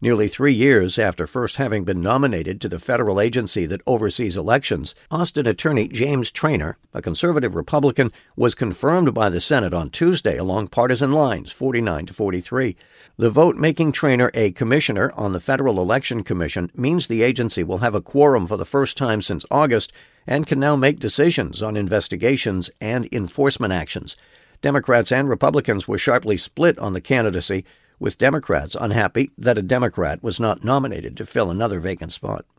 Nearly 3 years after first having been nominated to the federal agency that oversees elections, Austin Attorney James Traynor, a conservative Republican, was confirmed by the Senate on Tuesday along partisan lines, 49-43. The vote making Traynor a commissioner on the Federal Election Commission means the agency will have a quorum for the first time since August and can now make decisions on investigations and enforcement actions. Democrats and Republicans were sharply split on the candidacy, with Democrats unhappy that a Democrat was not nominated to fill another vacant spot.